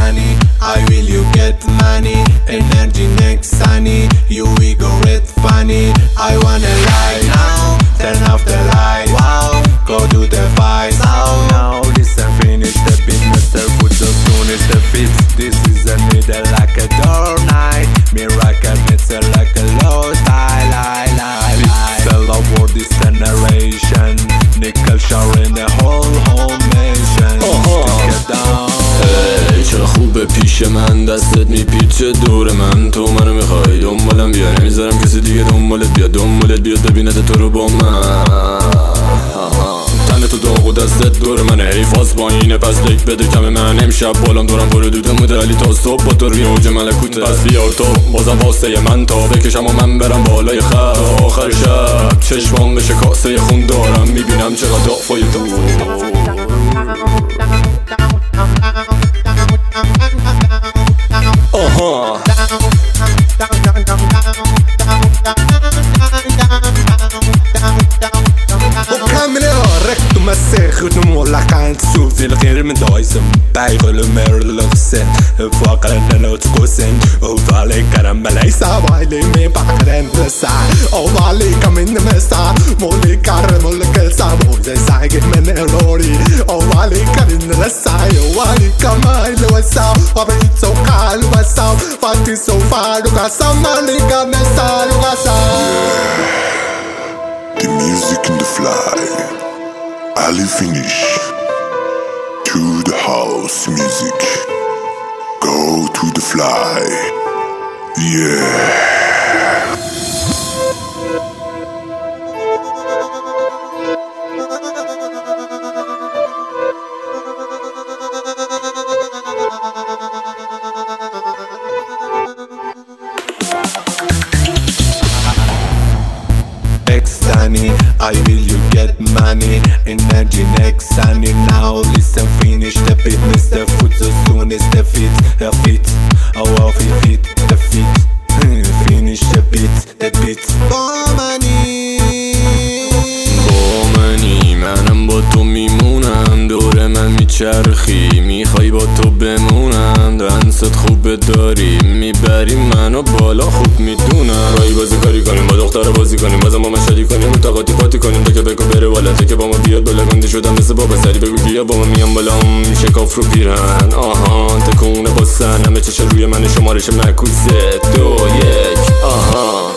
sunny. I will you get money, energy next sunny. You we go red funny. I wanna lie now, turn off the light. Wow, go to the fight. Now listen, finish the beat, Mr. Put the tune is the fit. This is a needle like a door night. Me rock a metal like a low style. It's a love for this generation. Nickel shower in the whole nation. Get down. چه خوبه پیش من، دستت میپیچه دور من. تو منو میخوای دنبالم بیا، نمیذارم کسی دیگه دنبالت بیاد ببینت تو رو با من. تن تو داغ و دستت دور منه، حیفاز پایینه پس لک بده کم من. امشب بالام دورم پر دوده موده، علی تا صبح با تو روی اوج ملکوته. پس بیا تو بازم واسه من تا بکشم و من برم بالای خط. آخر شب چشمام بشه کاسه خون دارم، میبینم چقدر دافای تو. Maar zeg het nu al aan het zoveel keer met duizend bijgelen meer luchten. Vakken en uitkozen. Overal kan een beleisa, waar me bakken besa. Overal kan in de mesa, moeilijk kan moeilijk zijn. Moeilijk zijn met een lorry. Overal kan in de mesa, overal kan mij losa. Wat is zo kaal was zo, wat is zo vaar ook zo moeilijk kan mesa losa. The music in the fly. Ali finish to the house music. Go to the fly. Yeah. I will you get money, energy next sunny. Now listen, finish the beat, Mr. Foot, so soon is the fit, oh fit, the fit. Finish the beat. با منی منم با تو میمونم، دور من میچرخی، میخوای با تو بمونم. دنست خوبه داری، میبری منو بالا خوب میدونم. رایی بازی کاری کنیم، با دختر بازی کنیم، بازم با من شادی کنیم، متقاطی پاتی کنیم. که بگو بره بالا، که با ما بیاد بالا. گنده شدم مثل بابا سری، بگو گیا با من میام بالا. شکاف رو پیرن تکونه باسن، همه چش روی من، شمارش معکوسه 2 1